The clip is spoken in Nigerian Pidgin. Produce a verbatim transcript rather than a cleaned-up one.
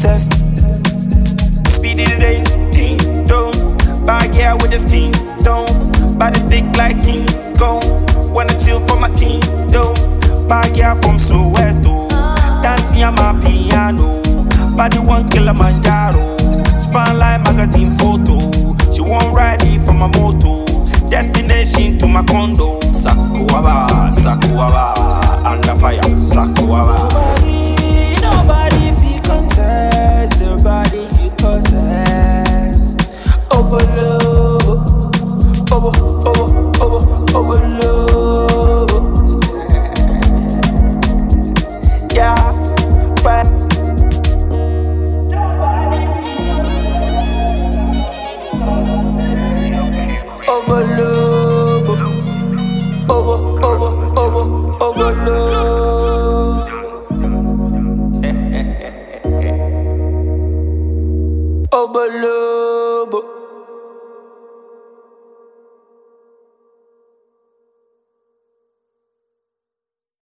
test. Speedy today, ting, don't. Bad girl with the skin, don't. Body thick like King Kong. Wanna chill for my king, don't. Bad girl from Soweto, dancing on my piano. Body one Kilimanjaro, fine like magazine photo. She won't ride it from my moto. Destination to my condo. Sakuaba, Sakuaba, under fire, Sakuaba. Nobody, nobody feel contest the body you possess. Over love, over, over, over, over love. Yeah, but nobody feel contest. Over love, over, over, over, over love. Over love.